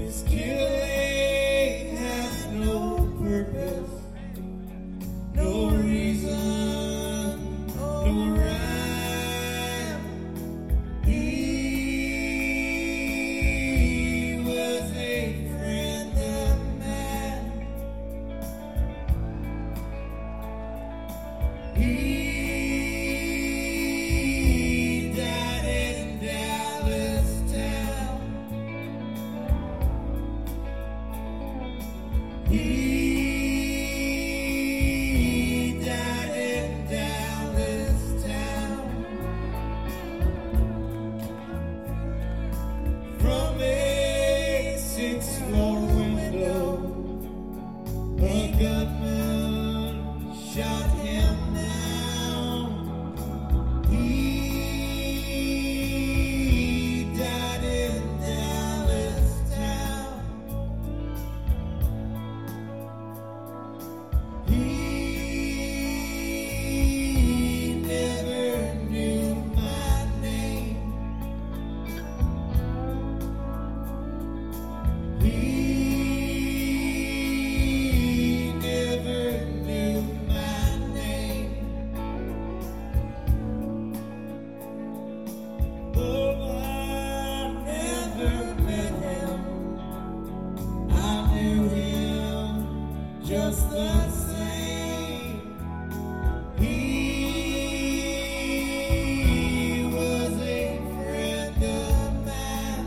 His killing has no purpose, no reason, no rhyme. He was a friend of mine. He died in Dallas town. He died in Dallas town. From a sixth-floor window, a gunman shot him down. He died in Dallas town. He never knew my name. He never knew my name. Oh, I never met him. I knew him just the same. He was a friend of mine.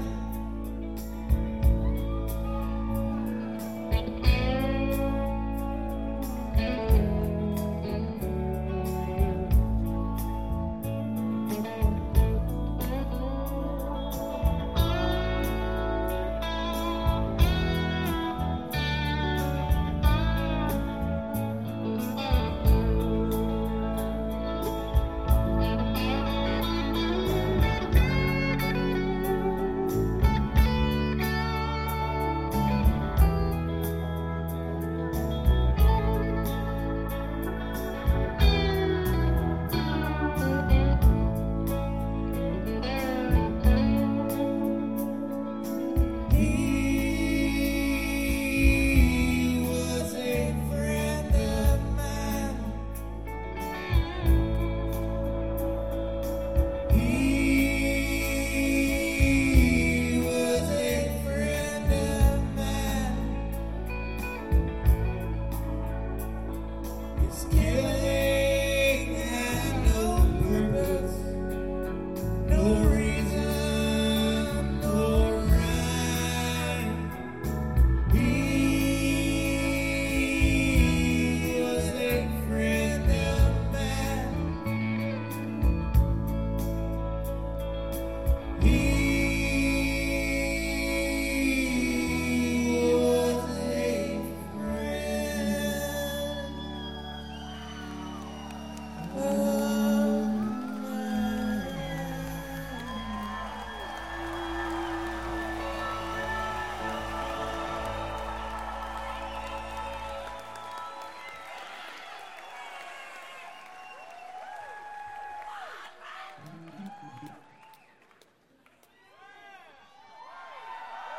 He was a friend of mine. He was a friend of mine. His killing had no purpose, no reason, no rhyme. He was a friend of mine. He was a friend of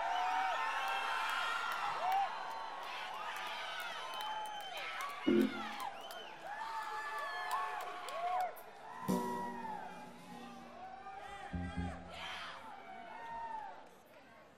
mine.